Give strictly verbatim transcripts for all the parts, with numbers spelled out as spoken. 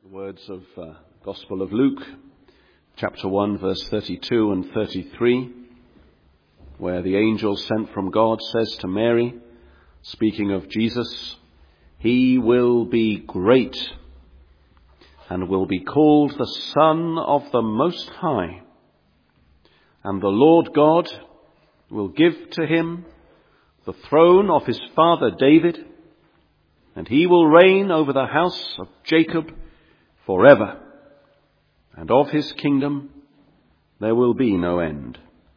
Words of uh, Gospel of Luke, chapter one, verse thirty-two and thirty-three, where the angel sent from God says to Mary, speaking of Jesus, "He will be great and will be called the Son of the Most High, and the Lord God will give to him the throne of his father David, and he will reign over the house of Jacob forever, and of his kingdom there will be no end."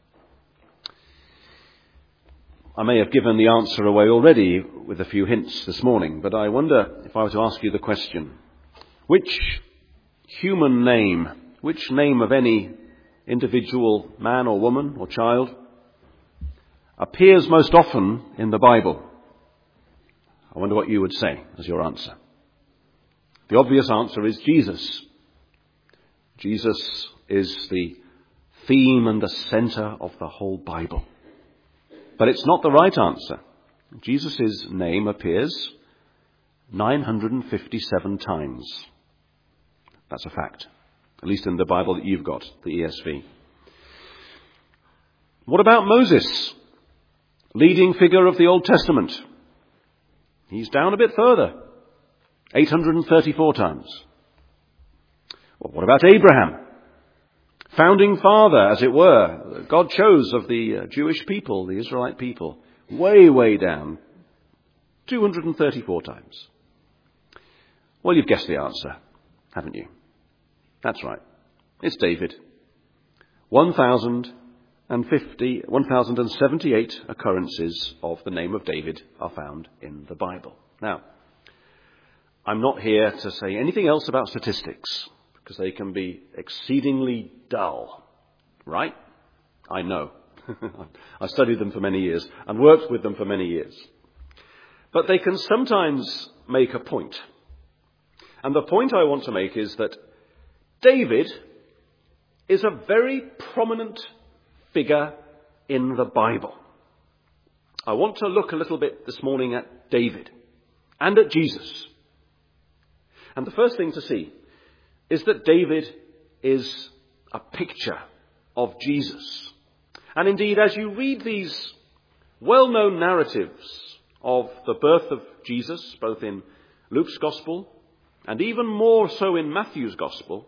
I may have given the answer away already with a few hints this morning, but I wonder if I were to ask you the question, which human name, which name of any individual man or woman or child appears most often in the Bible? I wonder what you would say as your answer. The obvious answer is Jesus. Jesus is the theme and the center of the whole Bible. But it's not the right answer. Jesus' name appears nine hundred fifty-seven times. That's a fact, at least in the Bible that you've got, the E S V. What about Moses, leading figure of the Old Testament? He's down a bit further, eight hundred thirty-four times. Well, what about Abraham, founding father, as it were, God chose of the Jewish people, the Israelite people, way, way down, two hundred thirty-four times. Well, you've guessed the answer, haven't you? That's right. It's David. one thousand fifty, one thousand seventy-eight occurrences of the name of David are found in the Bible. Now, I'm not here to say anything else about statistics, because they can be exceedingly dull, right? I know. I studied them for many years and worked with them for many years. But they can sometimes make a point. And the point I want to make is that David is a very prominent figure in the Bible. I want to look a little bit this morning at David and at Jesus. And the first thing to see is that David is a picture of Jesus. And indeed, as you read these well-known narratives of the birth of Jesus, both in Luke's Gospel and even more so in Matthew's Gospel,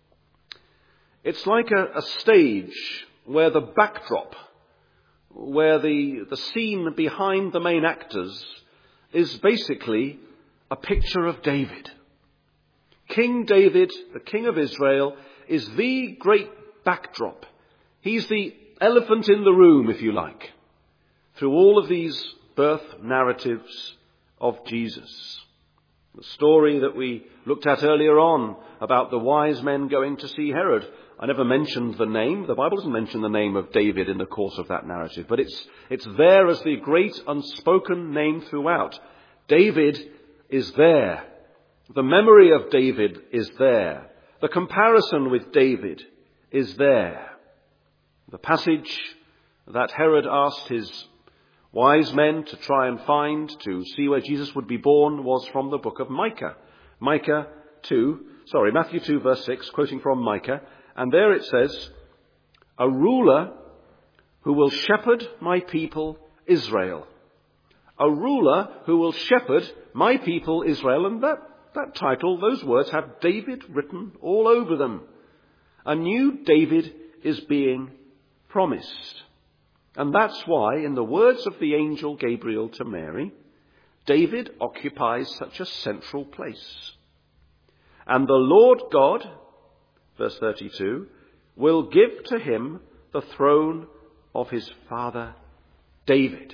it's like a, a stage where the backdrop, where the, the scene behind the main actors is basically a picture of David. King David, the King of Israel, is the great backdrop. He's the elephant in the room, if you like, through all of these birth narratives of Jesus. The story that we looked at earlier on about the wise men going to see Herod. I never mentioned the name. The Bible doesn't mention the name of David in the course of that narrative, but it's, it's there as the great unspoken name throughout. David is there. The memory of David is there. The comparison with David is there. The passage that Herod asked his wise men to try and find to see where Jesus would be born was from the book of Micah. Micah two, sorry, Matthew two verse six, quoting from Micah. And there it says, "A ruler who will shepherd my people Israel." A ruler who will shepherd my people Israel. And that, that title, those words have David written all over them. A new David is being promised. And that's why, in the words of the angel Gabriel to Mary, David occupies such a central place. "And the Lord God," verse thirty-two, "will give to him the throne of his father David."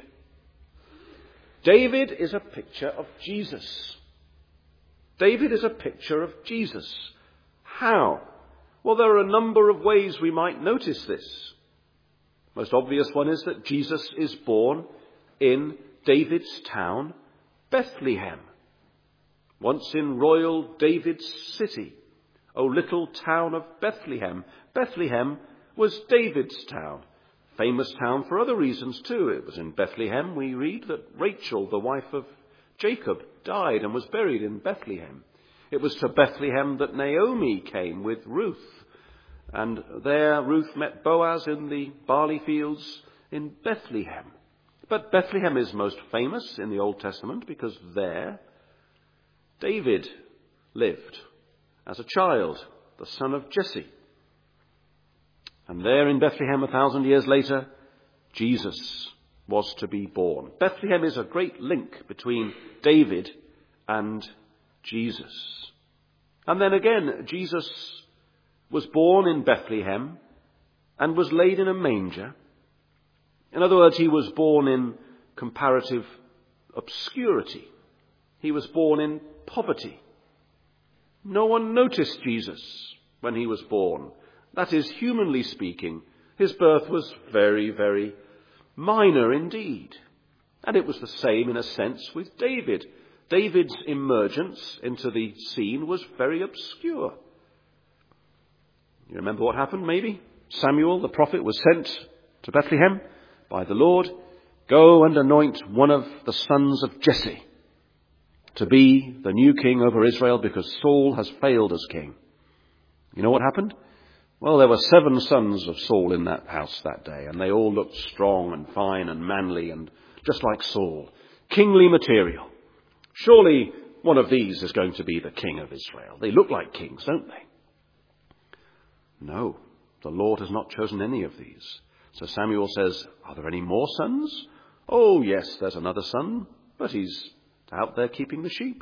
David is a picture of Jesus. David is a picture of Jesus. How? Well, there are a number of ways we might notice this. Most obvious one is that Jesus is born in David's town, Bethlehem. Once in royal David's city, O little town of Bethlehem. Bethlehem was David's town. Famous town for other reasons too. It was in Bethlehem, we read, that Rachel, the wife of Jacob, died and was buried in Bethlehem. It was to Bethlehem that Naomi came with Ruth. And there Ruth met Boaz in the barley fields in Bethlehem. But Bethlehem is most famous in the Old Testament because there David lived as a child, the son of Jesse. And there in Bethlehem, a thousand years later, Jesus was to be born. Bethlehem is a great link between David and Jesus. And then again, Jesus was born in Bethlehem and was laid in a manger. In other words, he was born in comparative obscurity. He was born in poverty. No one noticed Jesus when he was born. That is, humanly speaking, his birth was very, very minor indeed. And it was the same in a sense with David. David's emergence into the scene was very obscure. You remember what happened, maybe? Samuel, the prophet, was sent to Bethlehem by the Lord. Go and anoint one of the sons of Jesse to be the new king over Israel because Saul has failed as king. You know what happened? Well, there were seven sons of Saul in that house that day, and they all looked strong and fine and manly and just like Saul. Kingly material. Surely one of these is going to be the king of Israel. They look like kings, don't they? No, the Lord has not chosen any of these. So Samuel says, are there any more sons? Oh, yes, there's another son, but he's out there keeping the sheep.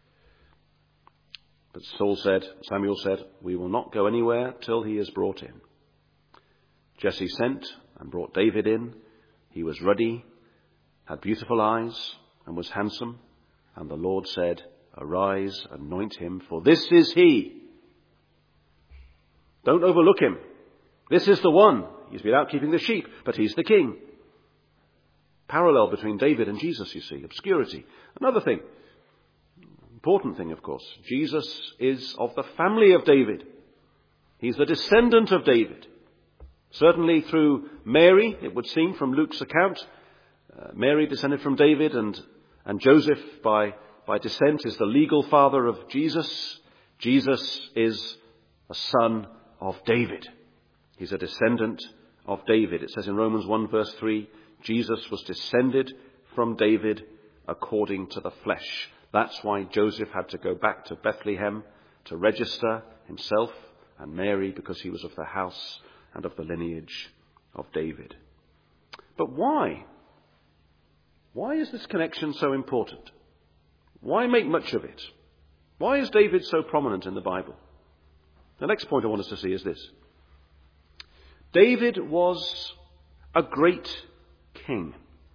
But Saul said, Samuel said, we will not go anywhere till he is brought in. Jesse sent and brought David in. He was ruddy, had beautiful eyes, and was handsome. And the Lord said, arise, anoint him, for this is he. Don't overlook him. This is the one. He's been out keeping the sheep, but he's the king. Parallel between David and Jesus, you see. Obscurity. Another thing. Important thing, of course. Jesus is of the family of David. He's the descendant of David. Certainly through Mary, it would seem from Luke's account. Uh, Mary descended from David, and, and Joseph by, by descent is the legal father of Jesus. Jesus is a son of David. He's a descendant of David. It says in Romans one verse three, Jesus was descended from David according to the flesh. That's why Joseph had to go back to Bethlehem to register himself and Mary, because he was of the house and of the lineage of David. But why? Why is this connection so important? Why make much of it? Why is David so prominent in the Bible? The next point I want us to see is this. David was a great king.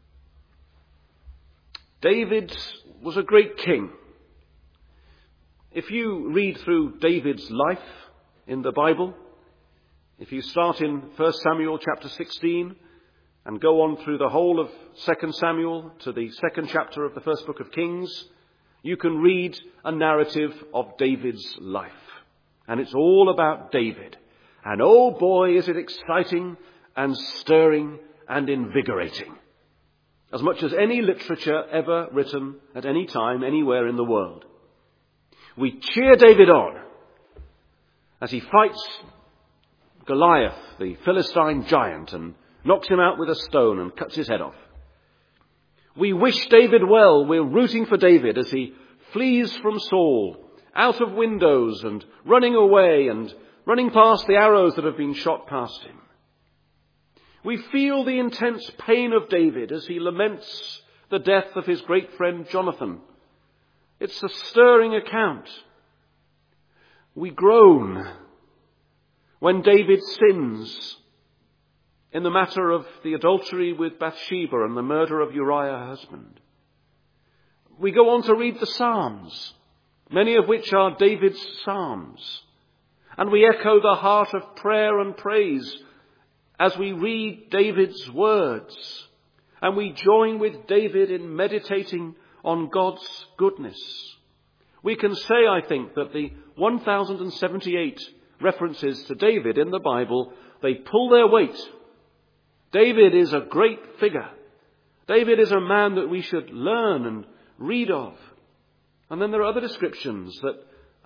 David was a great king. If you read through David's life in the Bible, if you start in First Samuel chapter sixteen and go on through the whole of Second Samuel to the second chapter of the first book of Kings, you can read a narrative of David's life. And it's all about David. And oh boy, is it exciting and stirring and invigorating. As much as any literature ever written at any time, anywhere in the world. We cheer David on as he fights Goliath, the Philistine giant, and knocks him out with a stone and cuts his head off. We wish David well. We're rooting for David as he flees from Saul, out of windows and running away and running past the arrows that have been shot past him. We feel the intense pain of David as he laments the death of his great friend Jonathan. It's a stirring account. We groan when David sins in the matter of the adultery with Bathsheba and the murder of Uriah, her husband. We go on to read the Psalms, many of which are David's Psalms. And we echo the heart of prayer and praise as we read David's words. And we join with David in meditating on God's goodness. We can say, I think, that the one thousand seventy-eight references to David in the Bible, they pull their weight. David is a great figure. David is a man that we should learn and read of. And then there are other descriptions that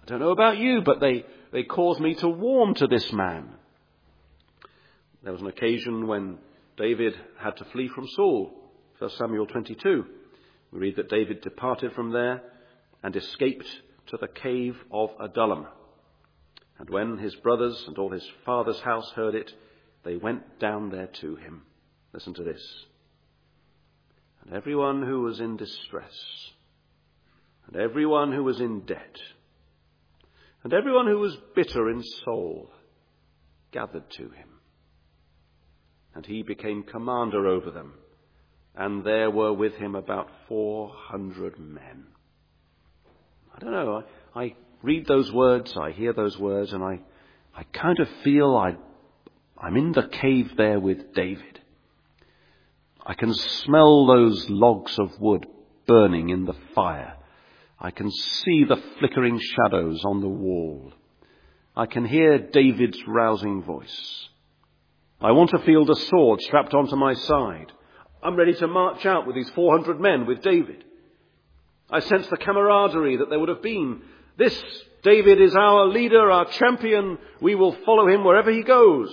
I don't know about you, but they, they cause me to warm to this man. There was an occasion when David had to flee from Saul. First Samuel twenty-two. We read that David departed from there and escaped to the cave of Adullam. And when his brothers and all his father's house heard it, they went down there to him. Listen to this. And everyone who was in distress, and everyone who was in debt, and everyone who was bitter in soul, gathered to him. And he became commander over them, and there were with him about four hundred men. I don't know, I, I read those words, I hear those words, and I, I kind of feel I, I'm in the cave there with David. I can smell those logs of wood burning in the fire. I can see the flickering shadows on the wall. I can hear David's rousing voice. I want to feel the sword strapped onto my side. I'm ready to march out with these four hundred men with David. I sense the camaraderie that there would have been. This David is our leader, our champion. We will follow him wherever he goes.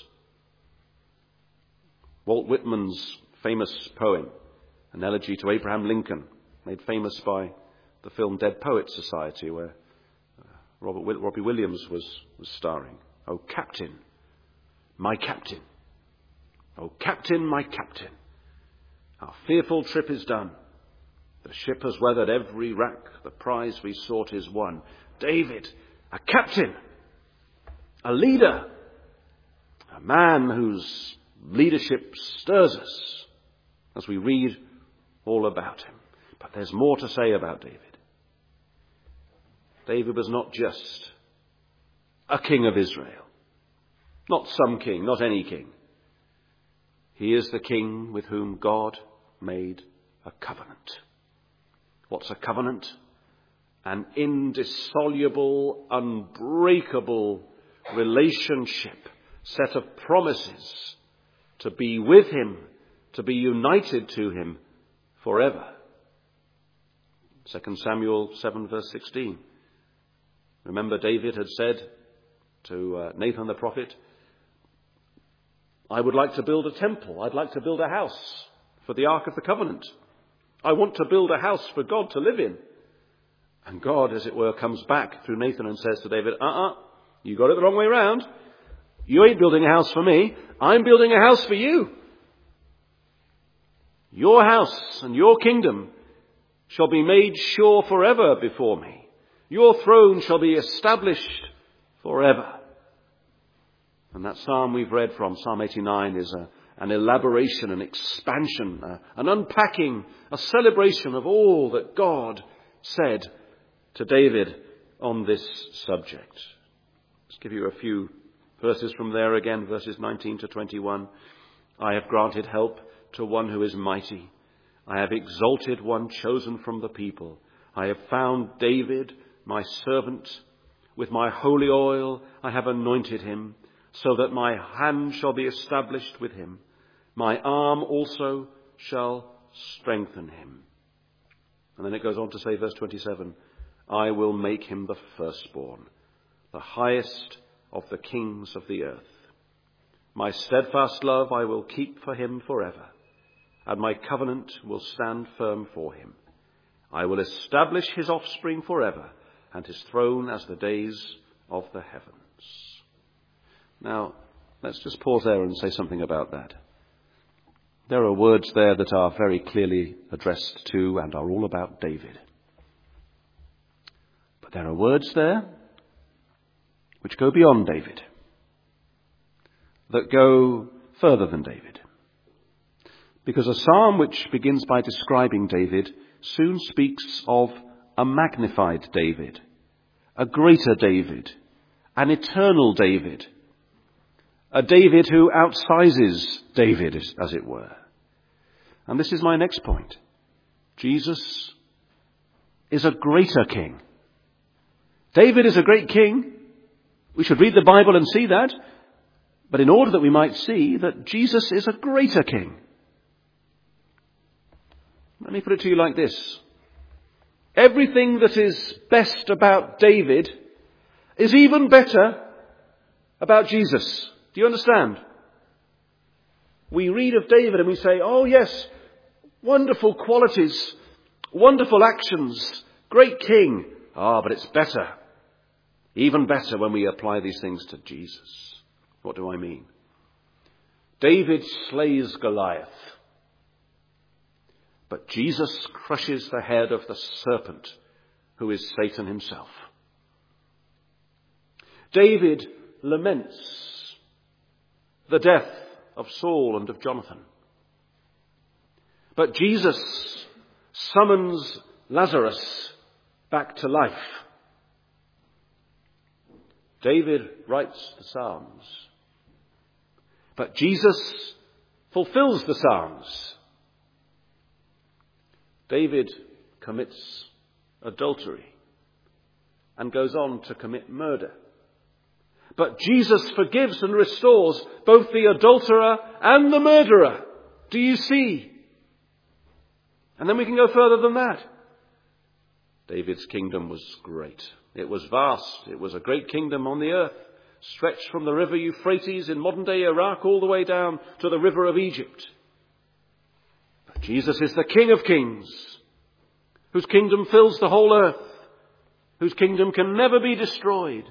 Walt Whitman's famous poem, an elegy to Abraham Lincoln, made famous by the film Dead Poets Society, where Robert, Robbie Williams was, was starring. Oh, Captain, my captain. Oh, Captain, my captain. Our fearful trip is done. The ship has weathered every wrack. The prize we sought is won. David, a captain, a leader, a man whose leadership stirs us as we read all about him. But there's more to say about David. David was not just a king of Israel. Not some king, not any king. He is the king with whom God made a covenant. What's a covenant? An indissoluble, unbreakable relationship, set of promises to be with him, to be united to him forever. Second Samuel seven verse sixteen. Remember, David had said to uh, Nathan the prophet, I would like to build a temple. I'd like to build a house for the Ark of the Covenant. I want to build a house for God to live in. And God, as it were, comes back through Nathan and says to David, uh-uh, you got it the wrong way round. You ain't building a house for me. I'm building a house for you. Your house and your kingdom shall be made sure forever before me. Your throne shall be established forever. And that psalm we've read from, Psalm eighty-nine, is a, an elaboration, an expansion, a, an unpacking, a celebration of all that God said to David on this subject. Let's give you a few verses from there again, verses nineteen to twenty-one. I have granted help to one who is mighty. I have exalted one chosen from the people. I have found David, my servant. With my holy oil I have anointed him, so that my hand shall be established with him. My arm also shall strengthen him. And then it goes on to say, verse twenty-seven, I will make him the firstborn, the highest of the kings of the earth. My steadfast love I will keep for him forever, and my covenant will stand firm for him. I will establish his offspring forever, and his throne as the days of the heavens. Now, let's just pause there and say something about that. There are words there that are very clearly addressed to and are all about David. But there are words there which go beyond David, that go further than David. Because a psalm which begins by describing David soon speaks of a magnified David, a greater David, an eternal David, a David who outsizes David, as it were. And this is my next point. Jesus is a greater king. David is a great king. We should read the Bible and see that. But in order that we might see that Jesus is a greater king. Let me put it to you like this. Everything that is best about David is even better about Jesus. Do you understand? We read of David and we say, oh yes, wonderful qualities, wonderful actions, great king. Ah, but it's better, even better when we apply these things to Jesus. What do I mean? David slays Goliath, but Jesus crushes the head of the serpent, who is Satan himself. David laments the death of Saul and of Jonathan, but Jesus summons Lazarus back to life. David writes the Psalms, but Jesus fulfills the Psalms. David commits adultery and goes on to commit murder. But Jesus forgives and restores both the adulterer and the murderer. Do you see? And then we can go further than that. David's kingdom was great. It was vast. It was a great kingdom on the earth, stretched from the river Euphrates in modern-day Iraq all the way down to the river of Egypt. But Jesus is the King of kings, whose kingdom fills the whole earth, whose kingdom can never be destroyed.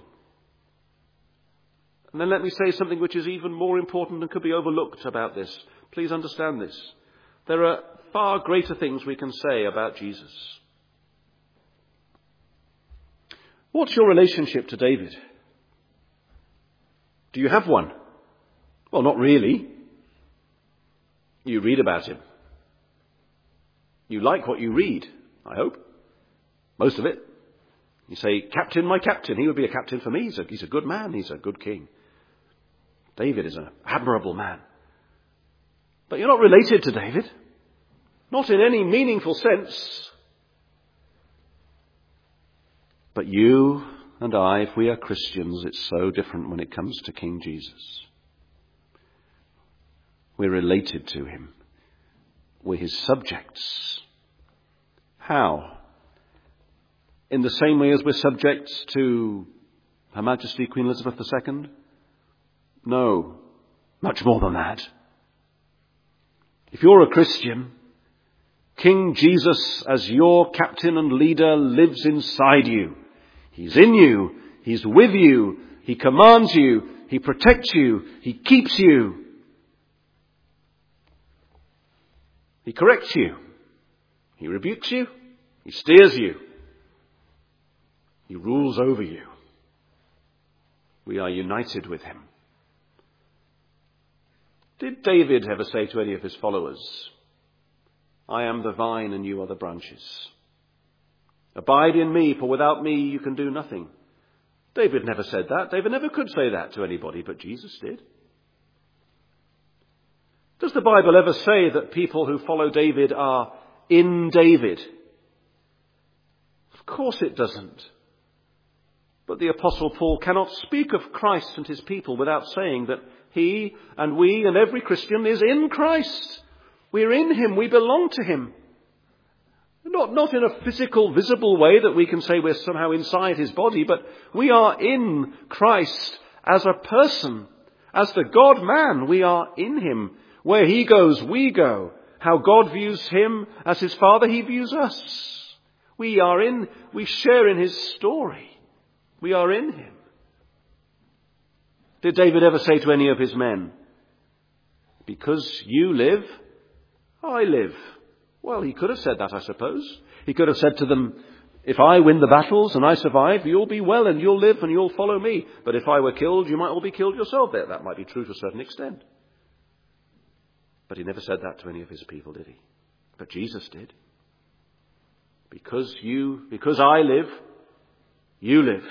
And then let me say something which is even more important and could be overlooked about this. Please understand this. There are far greater things we can say about Jesus. What's your relationship to David? Do you have one? Well, not really. You read about him. You like what you read, I hope. Most of it. You say, Captain, my captain. He would be a captain for me. He's a, he's a good man. He's a good king. David is an admirable man. But you're not related to David. Not in any meaningful sense. But you and I, if we are Christians, it's so different when it comes to King Jesus. We're related to him. We're his subjects. How? In the same way as we're subjects to Her Majesty Queen Elizabeth the Second? No, much more than that. If you're a Christian, King Jesus as your captain and leader lives inside you. He's in you. He's with you. He commands you. He protects you. He keeps you. He corrects you. He rebukes you. He steers you. He rules over you. We are united with him. Did David ever say to any of his followers, I am the vine and you are the branches. Abide in me, for without me you can do nothing. David never said that. David never could say that to anybody, but Jesus did. Does the Bible ever say that people who follow David are in David? Of course it doesn't. But the Apostle Paul cannot speak of Christ and his people without saying that he and we and every Christian is in Christ. We're in him. We belong to him. Not, not in a physical, visible way that we can say we're somehow inside his body, but we are in Christ as a person, as the God-man. We are in him. Where he goes, we go. How God views him as his Father, he views us. We are in, we share in his story. We are in him. Did David ever say to any of his men, because you live, I live? Well, he could have said that, I suppose. He could have said to them, if I win the battles and I survive, you'll be well and you'll live and you'll follow me. But if I were killed, you might all be killed yourself. That might be true to a certain extent. But he never said that to any of his people, did he? But Jesus did. Because you, because I live, you live.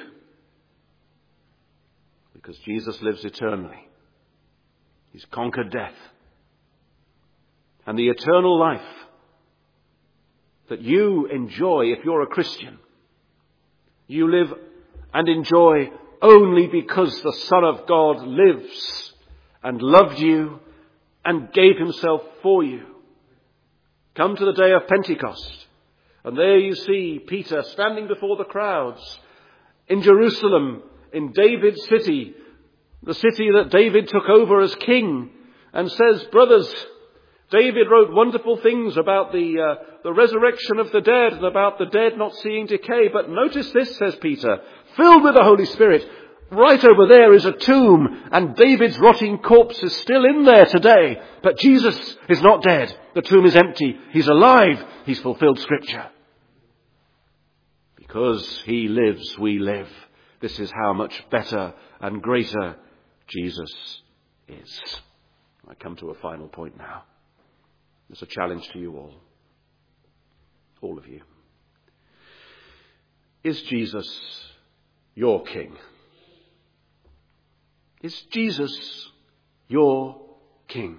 Because Jesus lives eternally. He's conquered death. And the eternal life that you enjoy if you're a Christian, you live and enjoy only because the Son of God lives and loved you and gave himself for you. Come to the day of Pentecost, and there you see Peter standing before the crowds in Jerusalem in David's city, the city that David took over as king, and says, brothers, David wrote wonderful things about the, uh, the resurrection of the dead and about the dead not seeing decay. But notice this, says Peter, filled with the Holy Spirit, right over there is a tomb, and David's rotting corpse is still in there today. But Jesus is not dead. The tomb is empty. He's alive. He's fulfilled Scripture. Because he lives, we live. This is how much better and greater Jesus is. I come to a final point now. It's a challenge to you all. All of you. Is Jesus your King? Is Jesus your King?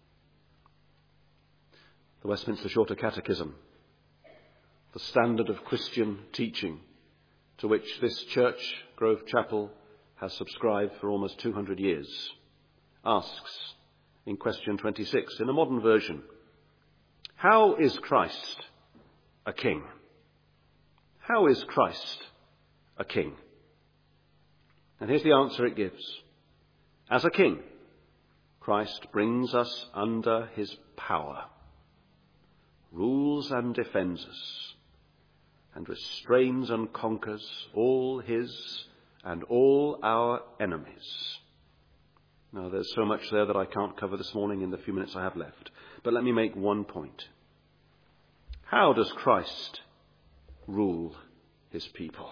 The Westminster Shorter Catechism, the standard of Christian teaching to which this church, Grove Chapel, has subscribed for almost two hundred years, asks in question twenty-six, in a modern version, how is Christ a king? How is Christ a king? And here's the answer it gives. As a king, Christ brings us under his power, rules and defends us, and restrains and conquers all his and all our enemies. Now, there's so much there that I can't cover this morning in the few minutes I have left. But let me make one point. How does Christ rule his people?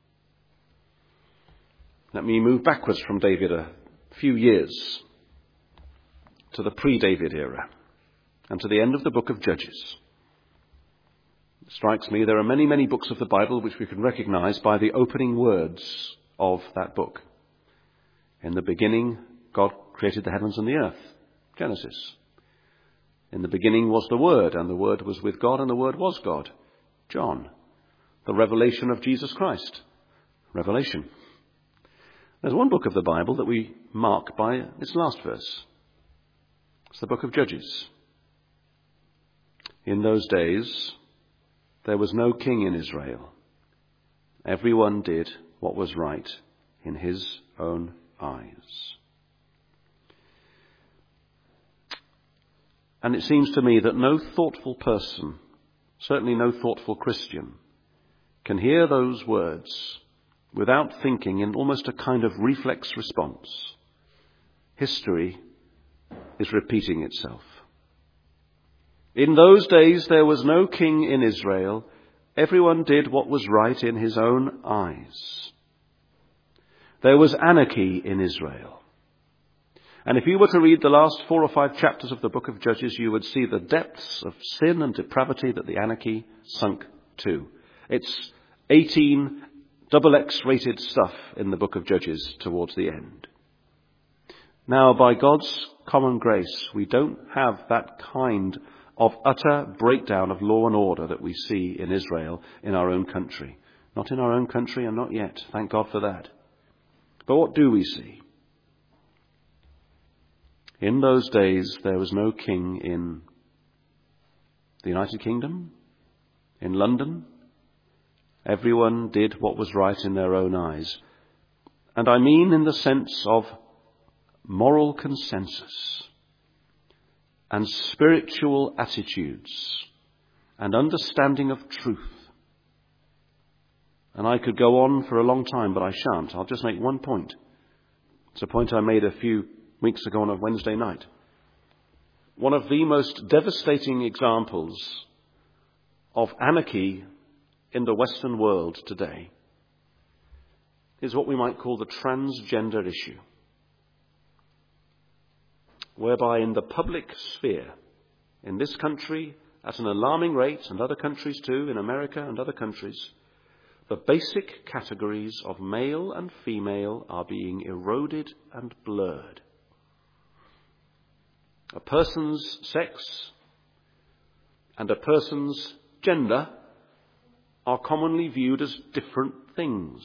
Let me move backwards from David a few years to the pre-David era and to the end of the book of Judges. It strikes me there are many, many books of the Bible which we can recognize by the opening words of that book. In the beginning, God created the heavens and the earth. Genesis. In the beginning was the Word, and the Word was with God, and the Word was God. John. The revelation of Jesus Christ. Revelation. There's one book of the Bible that we mark by its last verse. It's the book of Judges. In those days, there was no king in Israel. Everyone did what was right in his own eyes. And it seems to me that no thoughtful person, certainly no thoughtful Christian, can hear those words without thinking in almost a kind of reflex response. History is repeating itself. In those days there was no king in Israel. Everyone did what was right in his own eyes. There was anarchy in Israel. And if you were to read the last four or five chapters of the book of Judges, you would see the depths of sin and depravity that the anarchy sunk to. It's eighteen double X rated stuff in the book of Judges towards the end. Now, by God's common grace, we don't have that kind of utter breakdown of law and order that we see in Israel in our own country. Not in our own country, and not yet. Thank God for that. But what do we see? In those days, there was no king in the United Kingdom, in London. Everyone did what was right in their own eyes. And I mean in the sense of moral consensus and spiritual attitudes and understanding of truth. And I could go on for a long time, but I shan't. I'll just make one point. It's a point I made a few weeks ago on a Wednesday night. One of the most devastating examples of anarchy in the Western world today is what we might call the transgender issue, whereby in the public sphere, in this country, at an alarming rate, and other countries too, in America and other countries, the basic categories of male and female are being eroded and blurred. A person's sex and a person's gender are commonly viewed as different things.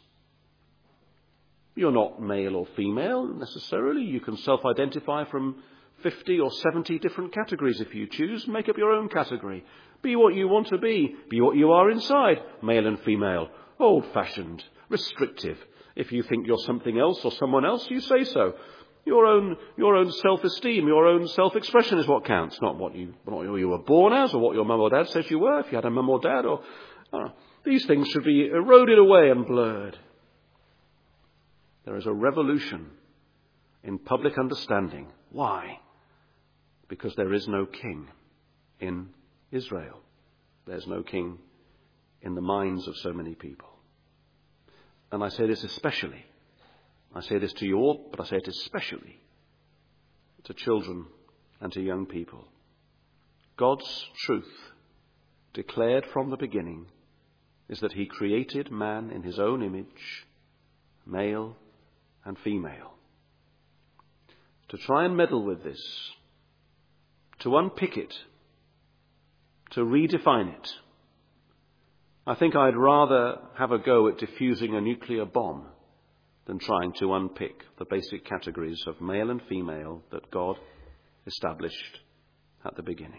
You're not male or female necessarily. You can self-identify from fifty or seventy different categories if you choose. Make up your own category. Be what you want to be. Be what you are inside. Male and female. Old-fashioned. Restrictive. If you think you're something else or someone else, you say so. Your own, your own self-esteem, your own self-expression is what counts, not what you, what you were born as or what your mum or dad says you were, if you had a mum or dad. Or uh, these things should be eroded away and blurred. There is a revolution in public understanding. Why? Because there is no king in Israel. There's no king in the minds of so many people. And I say this especially. I say this to you all, but I say it especially to children and to young people. God's truth, declared from the beginning, is that he created man in his own image, male and female. To try and meddle with this, to unpick it, to redefine it, I think I'd rather have a go at diffusing a nuclear bomb than trying to unpick the basic categories of male and female that God established at the beginning.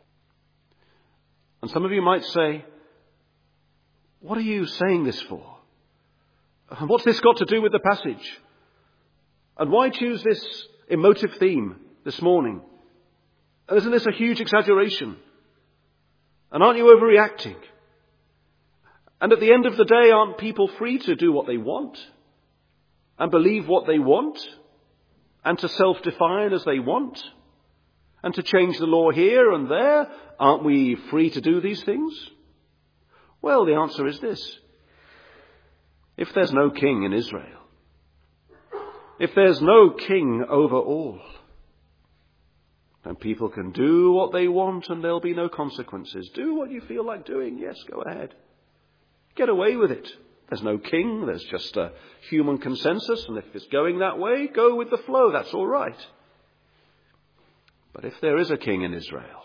And some of you might say, what are you saying this for? And what's this got to do with the passage? And why choose this emotive theme this morning? And isn't this a huge exaggeration? And aren't you overreacting? And at the end of the day, aren't people free to do what they want? And believe what they want? And to self-define as they want? And to change the law here and there? Aren't we free to do these things? Well, the answer is this. If there's no king in Israel, if there's no king over all, then people can do what they want and there'll be no consequences. Do what you feel like doing. Yes, go ahead. Get away with it. There's no king. There's just a human consensus. And if it's going that way, go with the flow. That's all right. But if there is a king in Israel,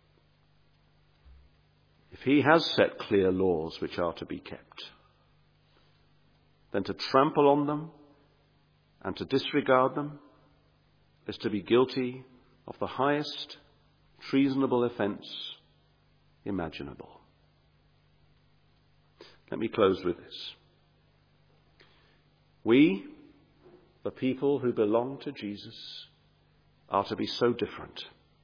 if he has set clear laws which are to be kept, then to trample on them and to disregard them is to be guilty of the highest treasonable offence imaginable. Let me close with this. We, the people who belong to Jesus, are to be so different.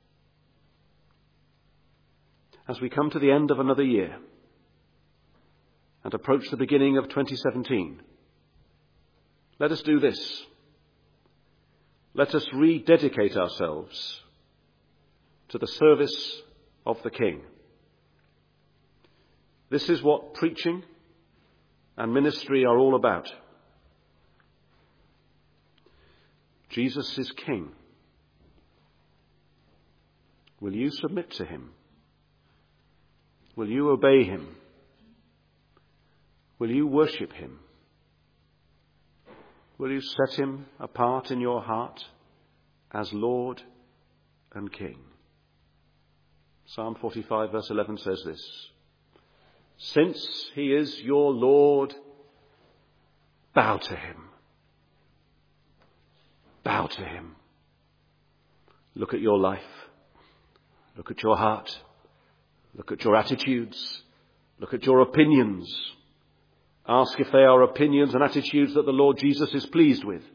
As we come to the end of another year and approach the beginning of twenty seventeen, let us do this. Let us rededicate ourselves to the service of the King. This is what preaching and ministry are all about. Jesus is King. Will you submit to him? Will you obey him? Will you worship him? Will you set him apart in your heart as Lord and King? Psalm forty-five verse eleven says this. Since he is your Lord, bow to him. Bow to him. Look at your life. Look at your heart. Look at your attitudes. Look at your opinions. Ask if they are opinions and attitudes that the Lord Jesus is pleased with.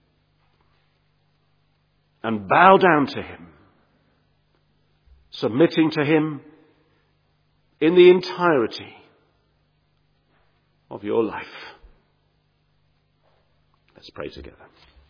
And bow down to him, submitting to him in the entirety of your life. Let's pray together.